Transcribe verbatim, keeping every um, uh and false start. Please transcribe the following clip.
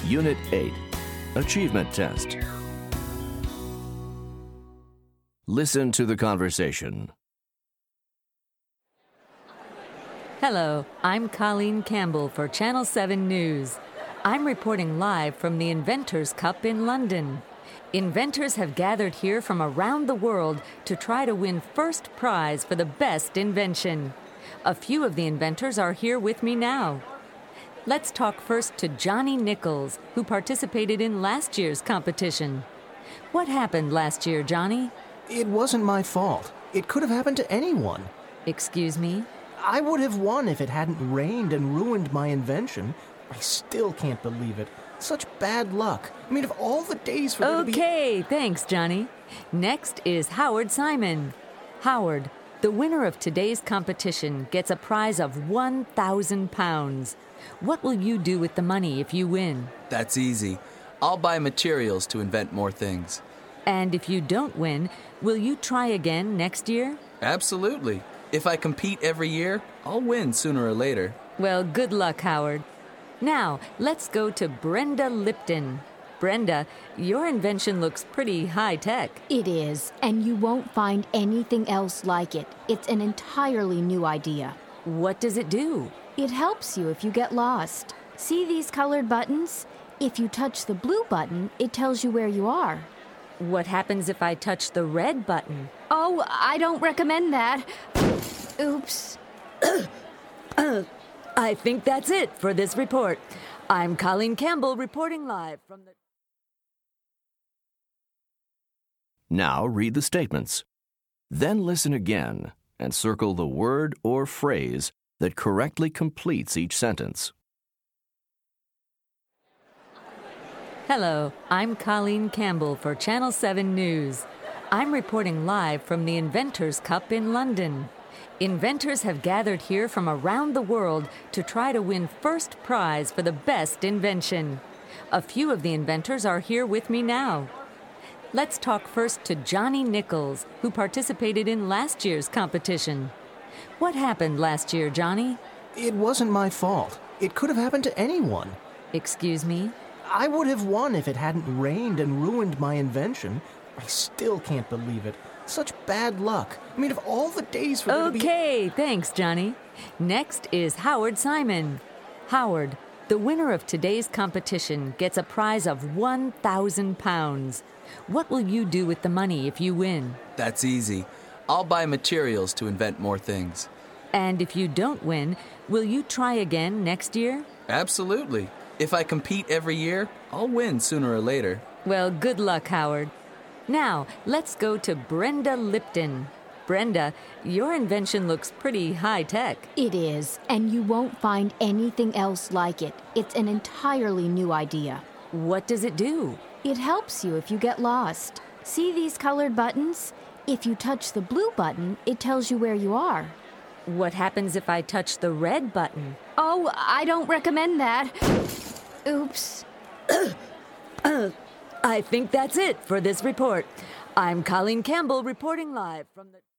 Unit eight, Achievement Test. Listen to the conversation. Hello, I'm Colleen Campbell for Channel seven News. I'm reporting live from the Inventors Cup in London. Inventors have gathered here from around the world to try to win first prize for the best invention. A few of the inventors are here with me now. Let's talk first to Johnny Nichols, who participated in last year's competition. What happened last year, Johnny? It wasn't my fault. It could have happened to anyone. Excuse me? I would have won if it hadn't rained and ruined my invention. I still can't believe it. Such bad luck. I mean, of all the days for there to be... Okay, thanks, Johnny. Next is Howard Simon. Howard, the winner of today's competition gets a prize of one thousand pounds. What will you do with the money if you win? That's easy. I'll buy materials to invent more things. And if you don't win, will you try again next year? Absolutely. If I compete every year, I'll win sooner or later. Well, good luck, Howard. Now, let's go to Brenda Lipton. Brenda, your invention looks pretty high-tech. It is, and you won't find anything else like it. It's an entirely new idea. What does it do? It helps you if you get lost. See these colored buttons? If you touch the blue button, it tells you where you are. What happens if I touch the red button? Oh, I don't recommend that. Oops. I think that's it for this report. I'm Colleen Campbell reporting live from the... Now read the statements. Then listen again and circle the word or phrase that correctly completes each sentence. Hello, I'm Colleen Campbell for Channel seven News. I'm reporting live from the Inventors Cup in London. Inventors have gathered here from around the world to try to win first prize for the best invention. A few of the inventors are here with me now. Let's talk first to Johnny Nichols, who participated in last year's competition. What happened last year, Johnny? It wasn't my fault. It could have happened to anyone. Excuse me? I would have won if it hadn't rained and ruined my invention. I still can't believe it. Such bad luck. I mean, of all the days for there to be... Okay, thanks, Johnny. Next is Howard Simon. Howard, the winner of today's competition gets a prize of one thousand pounds. What will you do with the money if you win? That's easy. I'll buy materials to invent more things. And if you don't win, will you try again next year? Absolutely. If I compete every year, I'll win sooner or later. Well, good luck, Howard. Now, let's go to Brenda Lipton. Brenda, your invention looks pretty high-tech. It is, and you won't find anything else like it. It's an entirely new idea. What does it do? It helps you if you get lost. See these colored buttons? If you touch the blue button, it tells you where you are. What happens if I touch the red button? Oh, I don't recommend that. Oops. I think that's it for this report. I'm Colleen Campbell reporting live from the...